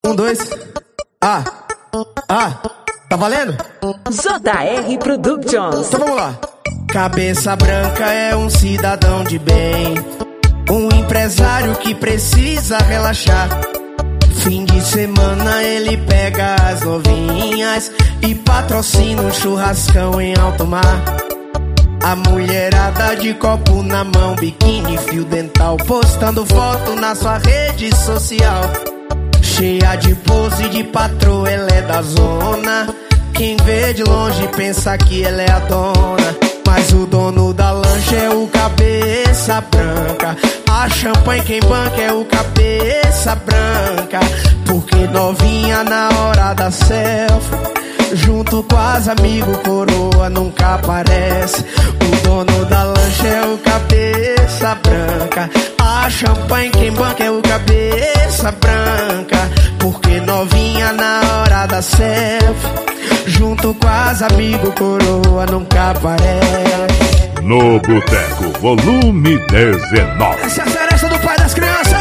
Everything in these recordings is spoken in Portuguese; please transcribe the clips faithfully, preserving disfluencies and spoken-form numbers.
Um, dois. Ah, ah, tá valendo? J R Productions. Então vamos lá. Cabeça branca é um cidadão de bem, um empresário que precisa relaxar. Fim de semana ele pega as novinhas e patrocina um churrascão em alto mar. A mulherada de copo na mão, biquíni, fio dental, postando foto na sua rede social. Cheia de pose de patroa, ela é da zona. Quem vê de longe pensa que ela é a dona, mas o dono da lancha é o cabeça branca. A champanhe quem banca é o cabeça branca. Porque novinha na hora da selfie, junto com as amigos, coroa nunca aparece. O dono da lancha é o cabeça branca. A champanhe quem banca é o cabeça branca. Porque novinha na hora da selfie, junto com as amigos, coroa nunca aparece. No Boteco, volume dezenove. Essa é a seresta do pai das crianças.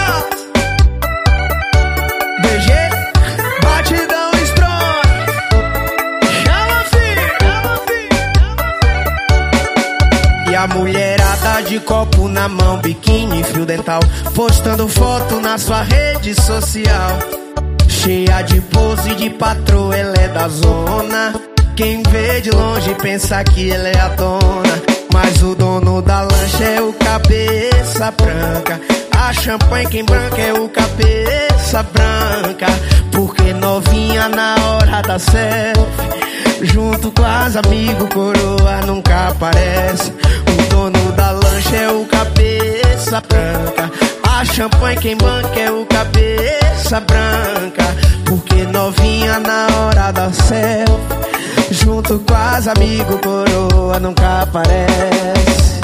D G, batidão strong. Chama filho, chama filho. E a mulherada de copo na mão, biquíni, fio dental, postando foto na sua rede social. Cheia de pose de patroa, ela é da zona. Quem vê de longe pensa que ela é a dona, mas o dono da lancha é o cabeça branca. A champanhe quem branca é o cabeça branca. Porque novinha na hora da selfie, junto com as amigos, coroa nunca aparece. O dono da lancha é o cabeça branca. A champanhe quem banca é o cabeça branca. Porque novinha na hora da selfie, junto com as amigos, coroa nunca aparece.